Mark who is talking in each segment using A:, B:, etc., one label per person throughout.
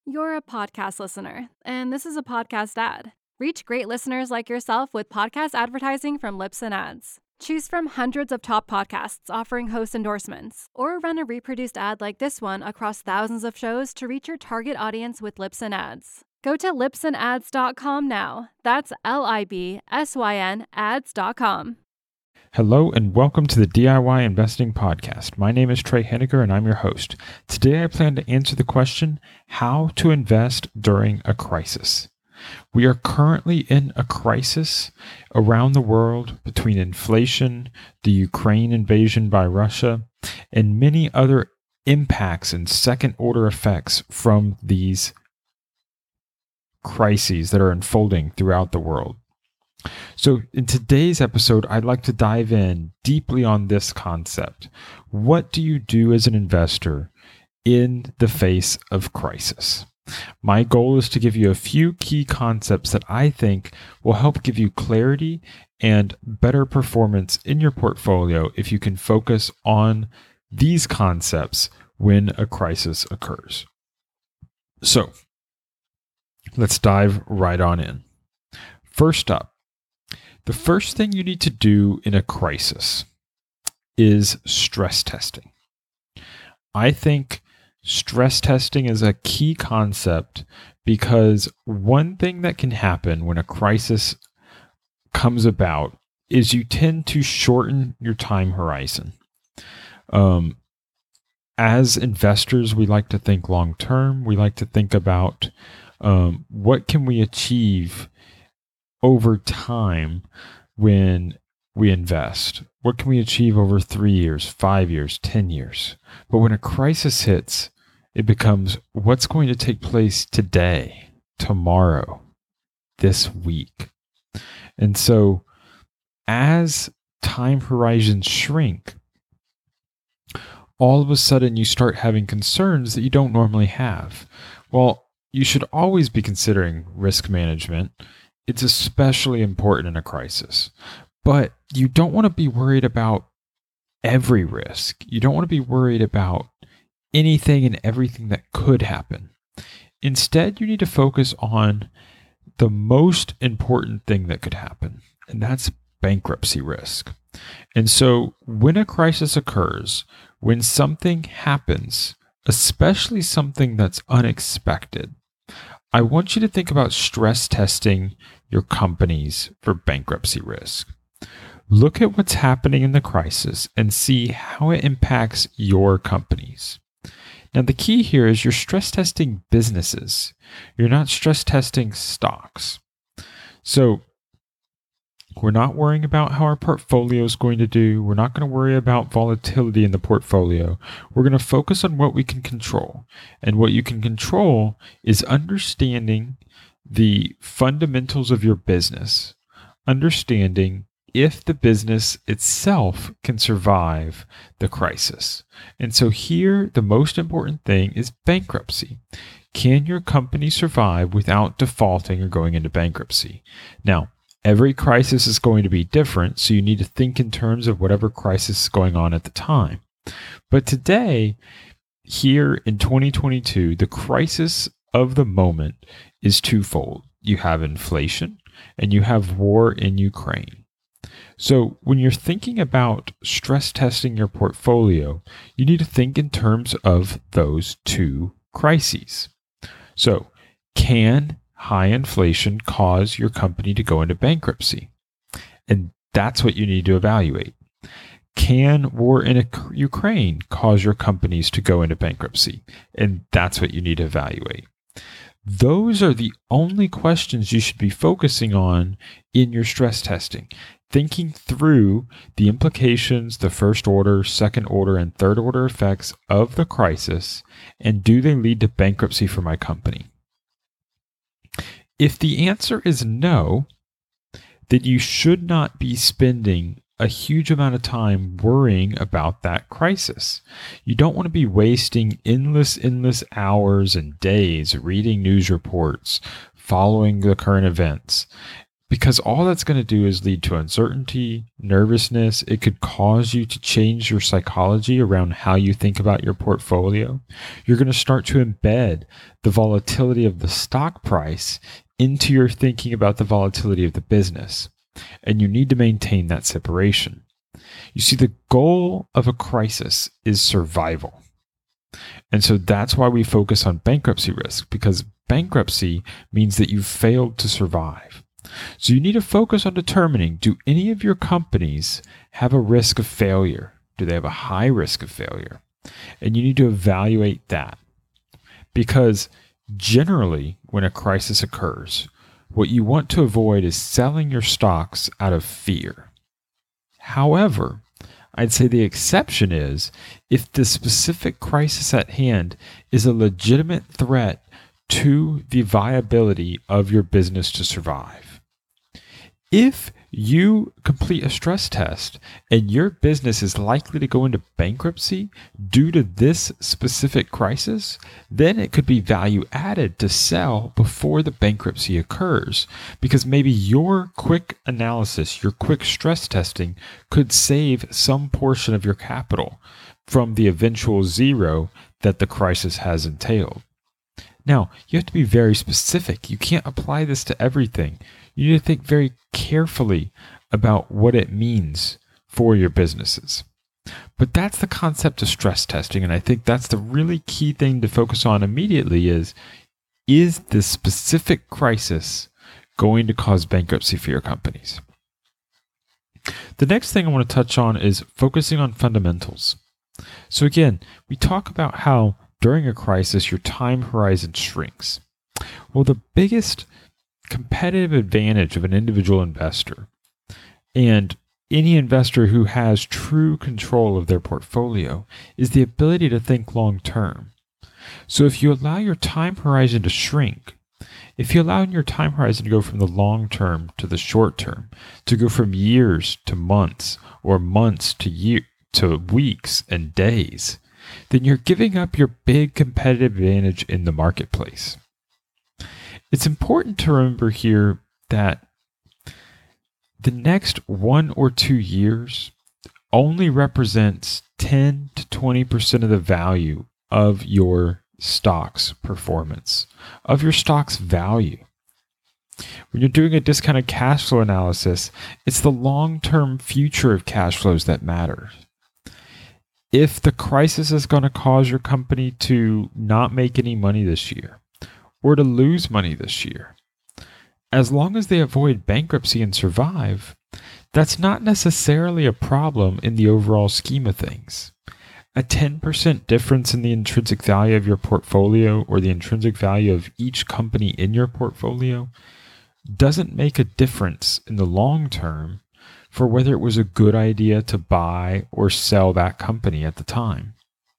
A: You're a podcast listener, and this is a podcast ad. Reach great listeners like yourself with podcast advertising from Libsyn Ads. Choose from hundreds of top podcasts offering host endorsements, or run a reproduced ad like this one across thousands of shows to reach your target audience with Libsyn Ads. Go to libsynads.com now. That's LIBSYN ads.com.
B: Hello and welcome to the DIY Investing Podcast. My name is Trey Henniger and I'm your host. Today I plan to answer the question, how to invest during a crisis. We are currently in a crisis around the world between inflation, the Ukraine invasion by Russia, and many other impacts and second-order effects from these crises that are unfolding throughout the world. So in today's episode, I'd like to dive in deeply on this concept. What do you do as an investor in the face of crisis? My goal is to give you a few key concepts that I think will help give you clarity and better performance in your portfolio if you can focus on these concepts when a crisis occurs. So let's dive right on in. First up, the first thing you need to do in a crisis is stress testing. I think stress testing is a key concept because one thing that can happen when a crisis comes about is you tend to shorten your time horizon. As investors, we like to think long term. We like to think about what can we achieve over time when we invest. What can we achieve over 3 years, 5 years, 10 years? But when a crisis hits, it becomes what's going to take place today, tomorrow, this week. And so as time horizons shrink, all of a sudden you start having concerns that you don't normally have. Well, you should always be considering risk management. It's especially important in a crisis, but you don't want to be worried about every risk. You don't want to be worried about anything and everything that could happen. Instead, you need to focus on the most important thing that could happen, and that's bankruptcy risk. And so when a crisis occurs, when something happens, especially something that's unexpected, I want you to think about stress testing your companies for bankruptcy risk. Look at what's happening in the crisis and see how it impacts your companies. Now, the key here is you're stress testing businesses. You're not stress testing stocks. So we're not worrying about how our portfolio is going to do. We're not going to worry about volatility in the portfolio. We're going to focus on what we can control. And what you can control is understanding the fundamentals of your business, understanding if the business itself can survive the crisis. And so here, the most important thing is bankruptcy. Can your company survive without defaulting or going into bankruptcy? Now, every crisis is going to be different, so you need to think in terms of whatever crisis is going on at the time. But today, here in 2022, the crisis of the moment is twofold. You have inflation and you have war in Ukraine. So when you're thinking about stress testing your portfolio, you need to think in terms of those two crises. So can high inflation cause your company to go into bankruptcy? And that's what you need to evaluate. Can war in Ukraine cause your companies to go into bankruptcy? And that's what you need to evaluate. Those are the only questions you should be focusing on in your stress testing. Thinking through the implications, the first order, second order, and third order effects of the crisis, and do they lead to bankruptcy for my company? If the answer is no, then you should not be spending a huge amount of time worrying about that crisis. You don't want to be wasting endless hours and days reading news reports, following the current events, because all that's going to do is lead to uncertainty, nervousness. It could cause you to change your psychology around how you think about your portfolio. You're going to start to embed the volatility of the stock price into your thinking about the volatility of the business. And you need to maintain that separation. You see, the goal of a crisis is survival. And so that's why we focus on bankruptcy risk, because bankruptcy means that you've failed to survive. So you need to focus on determining, do any of your companies have a risk of failure? Do they have a high risk of failure? And you need to evaluate that. Because generally, when a crisis occurs, what you want to avoid is selling your stocks out of fear. However, I'd say the exception is if the specific crisis at hand is a legitimate threat to the viability of your business to survive. If you complete a stress test and your business is likely to go into bankruptcy due to this specific crisis, then it could be value added to sell before the bankruptcy occurs, because maybe your quick analysis, your quick stress testing could save some portion of your capital from the eventual zero that the crisis has entailed. Now, you have to be very specific. You can't apply this to everything. You need to think very carefully about what it means for your businesses. But that's the concept of stress testing, and I think that's the really key thing to focus on immediately is this specific crisis going to cause bankruptcy for your companies? The next thing I want to touch on is focusing on fundamentals. So again, we talk about how during a crisis, your time horizon shrinks. Well, the biggest competitive advantage of an individual investor and any investor who has true control of their portfolio is the ability to think long term. So if you allow your time horizon to shrink, if you allow your time horizon to go from the long term to the short term, to go from years to months or months to weeks and days, then you're giving up your big competitive advantage in the marketplace. It's important to remember here that the next 1 or 2 years only represents 10 to 20% of the value of your stock's performance, of your stock's value. When you're doing a discounted cash flow analysis, it's the long-term future of cash flows that matters. If the crisis is going to cause your company to not make any money this year or to lose money this year, as long as they avoid bankruptcy and survive, that's not necessarily a problem in the overall scheme of things. A 10% difference in the intrinsic value of your portfolio or the intrinsic value of each company in your portfolio doesn't make a difference in the long term for whether it was a good idea to buy or sell that company at the time.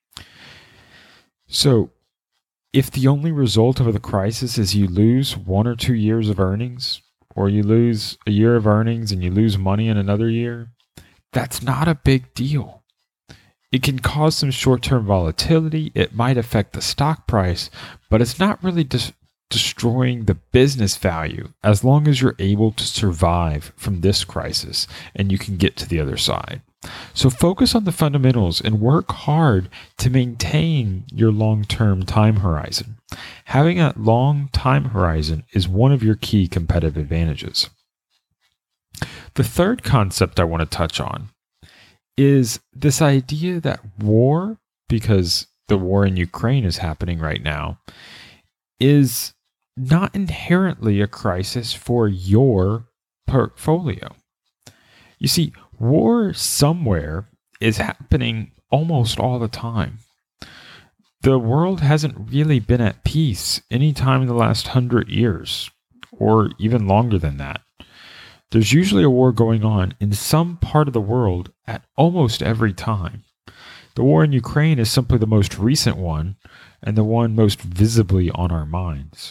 B: So, if the only result of the crisis is you lose 1 or 2 years of earnings, or you lose a year of earnings and you lose money in another year, that's not a big deal. It can cause some short-term volatility. It might affect the stock price, but it's not really destroying the business value as long as you're able to survive from this crisis and you can get to the other side. So focus on the fundamentals and work hard to maintain your long-term time horizon. Having a long time horizon is one of your key competitive advantages. The third concept I want to touch on is this idea that war, because the war in Ukraine is happening right now, is not inherently a crisis for your portfolio. You see, war somewhere is happening almost all the time. The world hasn't really been at peace any time in the last 100 years, or even longer than that. There's usually a war going on in some part of the world at almost every time. The war in Ukraine is simply the most recent one, and the one most visibly on our minds.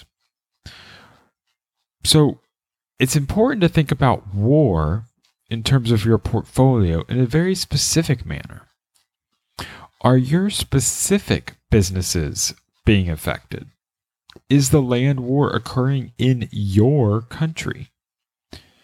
B: So it's important to think about war in terms of your portfolio in a very specific manner. Are your specific businesses being affected? Is the land war occurring in your country?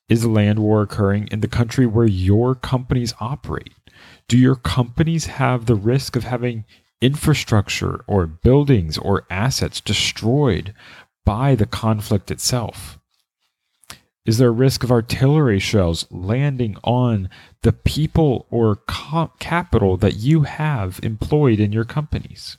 B: Is a land war occurring in the country where your companies operate? Do your companies have the risk of having infrastructure or buildings or assets destroyed by the conflict itself? Is there a risk of artillery shells landing on the people or capital that you have employed in your companies?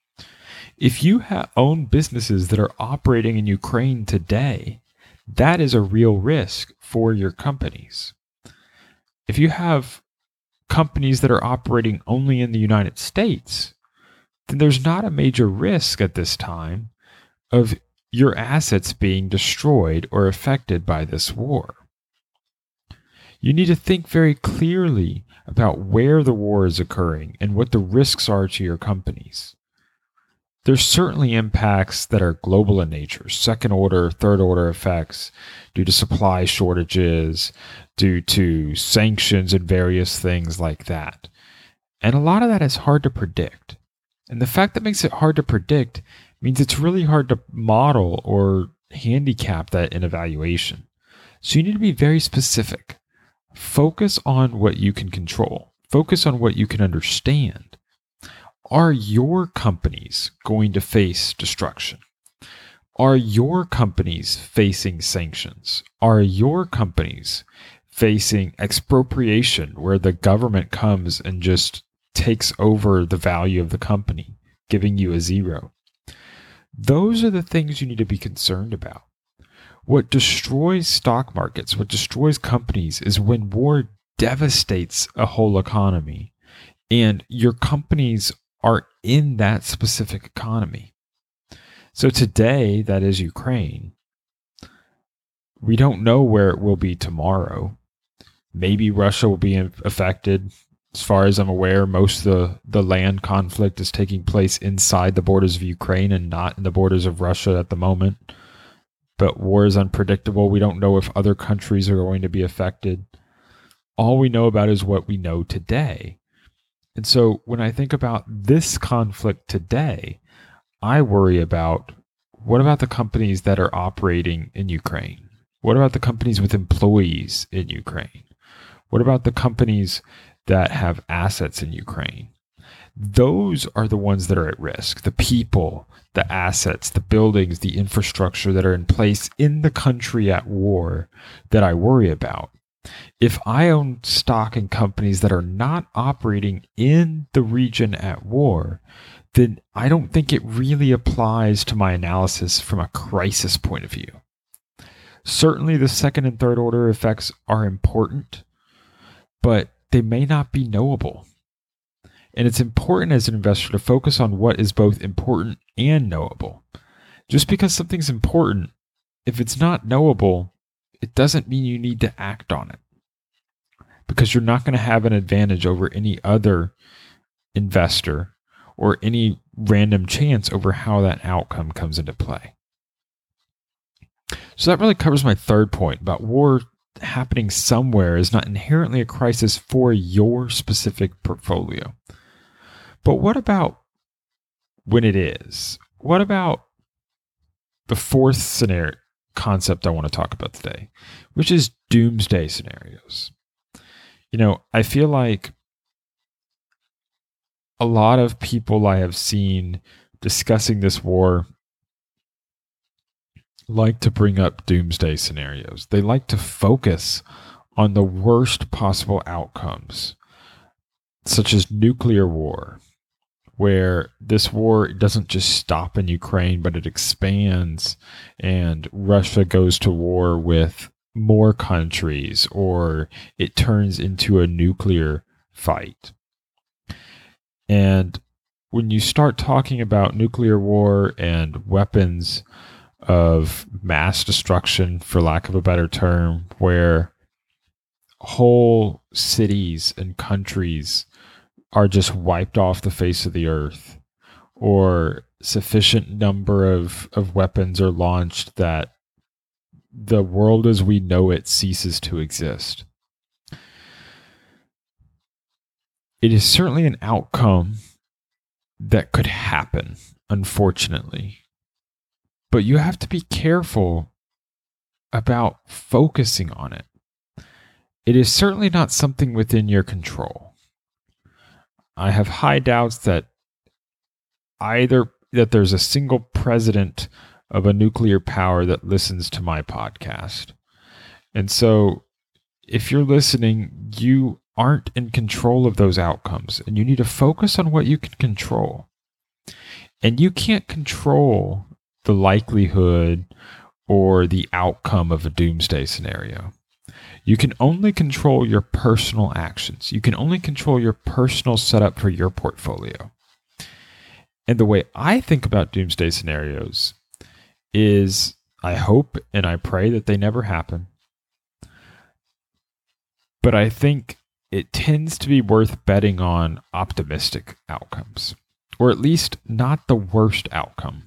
B: If you own businesses that are operating in Ukraine today, that is a real risk for your companies. If you have companies that are operating only in the United States, then there's not a major risk at this time of your assets being destroyed or affected by this war. You need to think very clearly about where the war is occurring and what the risks are to your companies. There's certainly impacts that are global in nature, second order, third order effects due to supply shortages, due to sanctions and various things like that. And a lot of that is hard to predict. And the fact that makes it hard to predict means it's really hard to model or handicap that in evaluation. So you need to be very specific. Focus on what you can control. Focus on what you can understand. Are your companies going to face destruction? Are your companies facing sanctions? Are your companies facing expropriation where the government comes and just takes over the value of the company, giving you a zero? Those are the things you need to be concerned about. What destroys stock markets, what destroys companies is when war devastates a whole economy and your companies are in that specific economy. So today, that is Ukraine. We don't know where it will be tomorrow. Maybe Russia will be affected. As far as I'm aware, most of the land conflict is taking place inside the borders of Ukraine and not in the borders of Russia at the moment. But war is unpredictable. We don't know if other countries are going to be affected. All we know about is what we know today. And so when I think about this conflict today, I worry about what about the companies that are operating in Ukraine? What about the companies with employees in Ukraine? What about the companies that have assets in Ukraine? Those are the ones that are at risk. The people, the assets, the buildings, the infrastructure that are in place in the country at war that I worry about. If I own stock in companies that are not operating in the region at war, then I don't think it really applies to my analysis from a crisis point of view. Certainly the second and third order effects are important, but they may not be knowable. And it's important as an investor to focus on what is both important and knowable. Just because something's important, if it's not knowable, it doesn't mean you need to act on it. Because you're not going to have an advantage over any other investor or any random chance over how that outcome comes into play. So that really covers my third point about war happening somewhere is not inherently a crisis for your specific portfolio. But what about when it is? What about the fourth scenario concept I want to talk about today, which is doomsday scenarios? You know, I feel like a lot of people I have seen discussing this war like to bring up doomsday scenarios. They like to focus on the worst possible outcomes, such as nuclear war, where this war doesn't just stop in Ukraine, but it expands and Russia goes to war with more countries, or it turns into a nuclear fight. And when you start talking about nuclear war and weapons of mass destruction, for lack of a better term, where whole cities and countries are just wiped off the face of the earth, or sufficient number of weapons are launched that the world as we know it ceases to exist. It is certainly an outcome that could happen, unfortunately. But you have to be careful about focusing on it. it is certainly not something within your control. I have high doubts that there's a single president of a nuclear power that listens to my podcast. And so if you're listening, you aren't in control of those outcomes, and you need to focus on what you can control. And you can't control the likelihood or the outcome of a doomsday scenario. You can only control your personal actions. You can only control your personal setup for your portfolio. And the way I think about doomsday scenarios is I hope and I pray that they never happen. But I think it tends to be worth betting on optimistic outcomes, or at least not the worst outcome.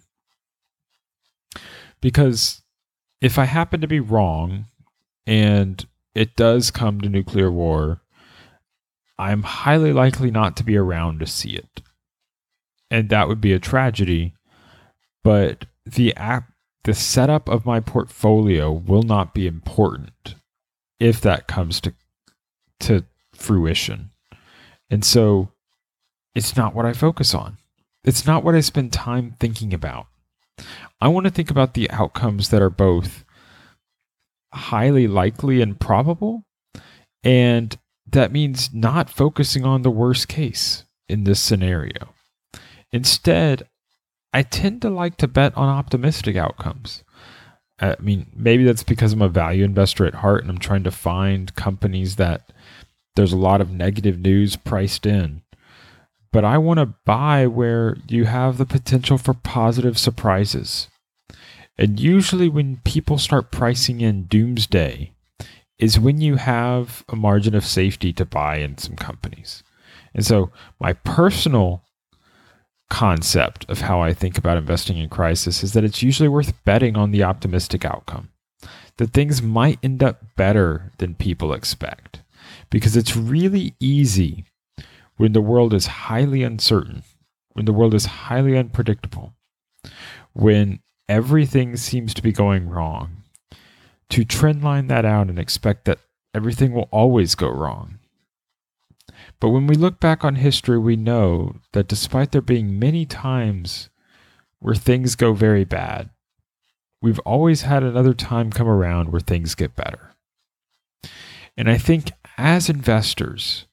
B: Because if I happen to be wrong and it does come to nuclear war, I'm highly likely not to be around to see it. And that would be a tragedy, but the setup of my portfolio will not be important if that comes to fruition. And so it's not what I focus on. It's not what I spend time thinking about. I want to think about the outcomes that are both highly likely and probable, and that means not focusing on the worst case in this scenario. Instead, I tend to like to bet on optimistic outcomes. I mean, maybe that's because I'm a value investor at heart and I'm trying to find companies that there's a lot of negative news priced in. But I want to buy where you have the potential for positive surprises. And usually when people start pricing in doomsday is when you have a margin of safety to buy in some companies. And so my personal concept of how I think about investing in crisis is that it's usually worth betting on the optimistic outcome, that things might end up better than people expect, because it's really easy when the world is highly uncertain, when the world is highly unpredictable, when everything seems to be going wrong, to trendline that out and expect that everything will always go wrong. But when we look back on history, we know that despite there being many times where things go very bad, we've always had another time come around where things get better. And I think as investors,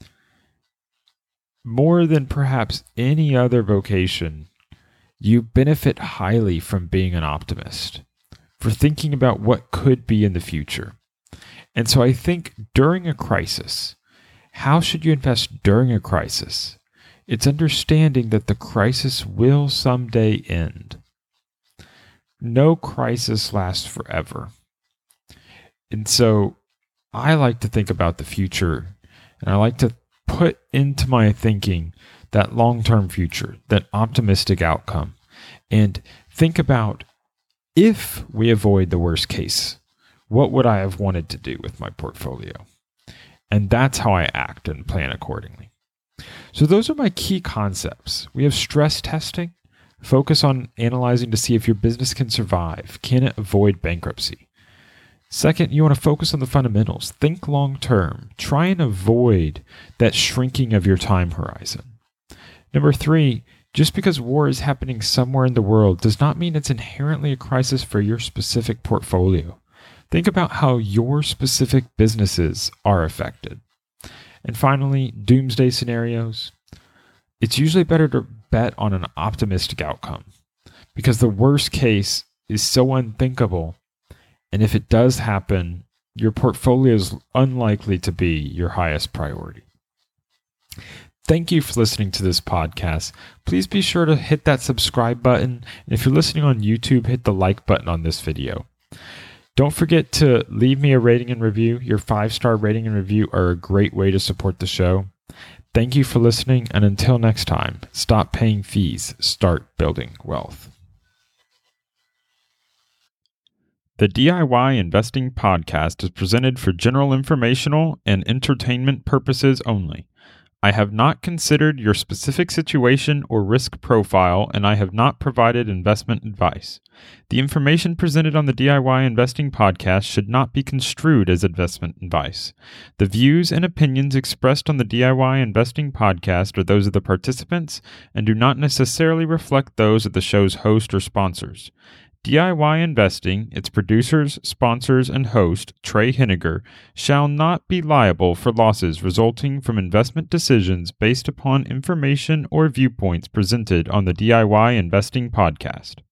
B: more than perhaps any other vocation, you benefit highly from being an optimist, for thinking about what could be in the future. And so I think during a crisis, how should you invest during a crisis? It's understanding that the crisis will someday end. No crisis lasts forever. And so I like to think about the future, and I like to put into my thinking that long-term future, that optimistic outcome, and think about, if we avoid the worst case, what would I have wanted to do with my portfolio? And that's how I act and plan accordingly. So those are my key concepts. We have stress testing. Focus on analyzing to see if your business can survive. Can it avoid bankruptcy? Second, you want to focus on the fundamentals. Think long term. Try and avoid that shrinking of your time horizon. Number 3, just because war is happening somewhere in the world does not mean it's inherently a crisis for your specific portfolio. Think about how your specific businesses are affected. And finally, doomsday scenarios. It's usually better to bet on an optimistic outcome, because the worst case is so unthinkable. And if it does happen, your portfolio is unlikely to be your highest priority. Thank you for listening to this podcast. Please be sure to hit that subscribe button. And if you're listening on YouTube, hit the like button on this video. Don't forget to leave me a rating and review. Your 5-star rating and review are a great way to support the show. Thank you for listening, and until next time, stop paying fees, start building wealth. The DIY Investing Podcast is presented for general informational and entertainment purposes only. I have not considered your specific situation or risk profile, and I have not provided investment advice. The information presented on the DIY Investing Podcast should not be construed as investment advice. The views and opinions expressed on the DIY Investing Podcast are those of the participants and do not necessarily reflect those of the show's host or sponsors. DIY Investing, its producers, sponsors, and host, Trey Henniger, shall not be liable for losses resulting from investment decisions based upon information or viewpoints presented on the DIY Investing Podcast.